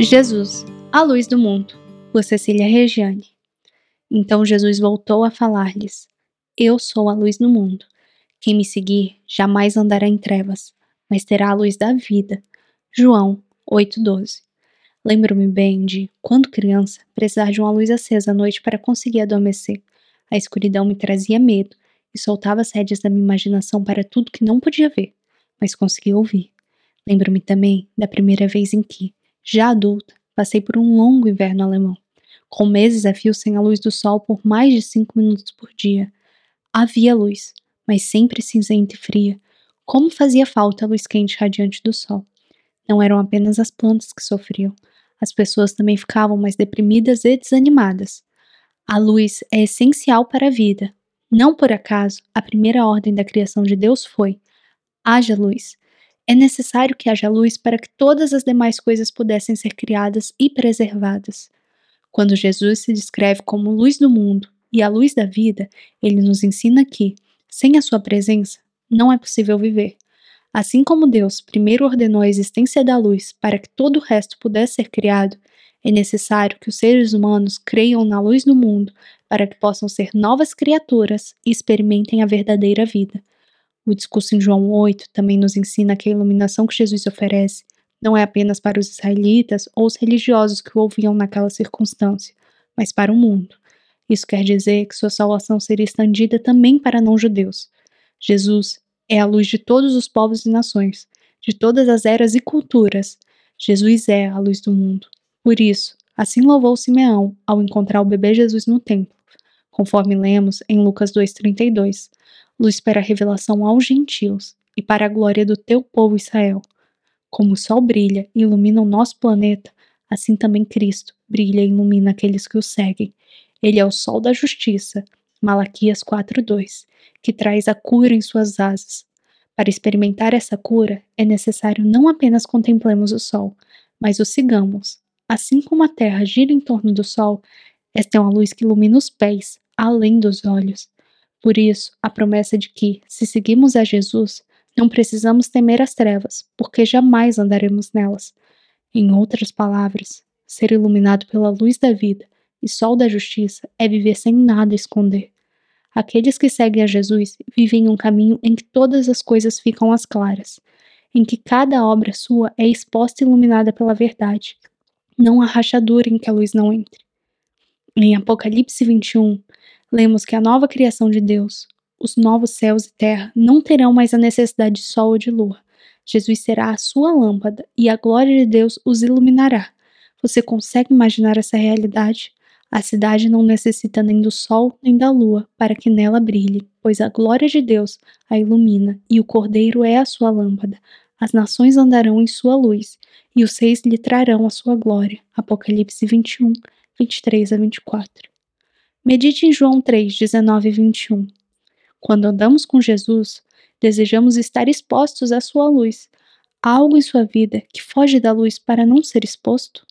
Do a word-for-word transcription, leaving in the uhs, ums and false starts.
Jesus, a luz do mundo, por Cecília Regiane. Então Jesus voltou a falar-lhes: Eu sou a luz do mundo. Quem me seguir jamais andará em trevas, mas terá a luz da vida. João oito, doze. Lembro-me bem de, quando criança, precisar de uma luz acesa à noite para conseguir adormecer. A escuridão me trazia medo e soltava as rédeas da minha imaginação para tudo que não podia ver, mas conseguia ouvir. Lembro-me também da primeira vez em que, já adulta, passei por um longo inverno alemão, com meses a fio sem a luz do sol por mais de cinco minutos por dia. Havia luz, mas sempre cinzenta e fria. Como fazia falta a luz quente radiante do sol. Não eram apenas as plantas que sofriam, as pessoas também ficavam mais deprimidas e desanimadas. A luz é essencial para a vida. Não por acaso, a primeira ordem da criação de Deus foi: haja luz. É necessário que haja luz para que todas as demais coisas pudessem ser criadas e preservadas. Quando Jesus se descreve como luz do mundo e a luz da vida, ele nos ensina que, sem a sua presença, não é possível viver. Assim como Deus primeiro ordenou a existência da luz para que todo o resto pudesse ser criado, é necessário que os seres humanos creiam na luz do mundo para que possam ser novas criaturas e experimentem a verdadeira vida. O discurso em João oito também nos ensina que a iluminação que Jesus oferece não é apenas para os israelitas ou os religiosos que o ouviam naquela circunstância, mas para o mundo. Isso quer dizer que sua salvação seria estendida também para não-judeus. Jesus é a luz de todos os povos e nações, de todas as eras e culturas. Jesus é a luz do mundo. Por isso, assim louvou Simeão ao encontrar o bebê Jesus no templo, conforme lemos em Lucas dois, trinta e dois. Luz para a revelação aos gentios e para a glória do teu povo Israel. Como o sol brilha e ilumina o nosso planeta, assim também Cristo brilha e ilumina aqueles que o seguem. Ele é o sol da justiça, Malaquias quatro, dois, que traz a cura em suas asas. Para experimentar essa cura, é necessário não apenas contemplemos o sol, mas o sigamos. Assim como a terra gira em torno do sol, esta é uma luz que ilumina os pés, além dos olhos. Por isso, a promessa de que, se seguimos a Jesus, não precisamos temer as trevas, porque jamais andaremos nelas. Em outras palavras, ser iluminado pela luz da vida e sol da justiça é viver sem nada esconder. Aqueles que seguem a Jesus vivem em um caminho em que todas as coisas ficam às claras, em que cada obra sua é exposta e iluminada pela verdade. Não há rachadura em que a luz não entre. Em Apocalipse vinte e um, lemos que a nova criação de Deus, os novos céus e terra, não terão mais a necessidade de sol ou de lua. Jesus será a sua lâmpada e a glória de Deus os iluminará. Você consegue imaginar essa realidade? A cidade não necessita nem do sol nem da lua para que nela brilhe, pois a glória de Deus a ilumina e o Cordeiro é a sua lâmpada. As nações andarão em sua luz e os reis lhe trarão a sua glória. Apocalipse vinte e um, vinte e três a vinte e quatro. Medite em João três, dezenove e vinte e um. Quando andamos com Jesus, desejamos estar expostos à sua luz. Há algo em sua vida que foge da luz para não ser exposto?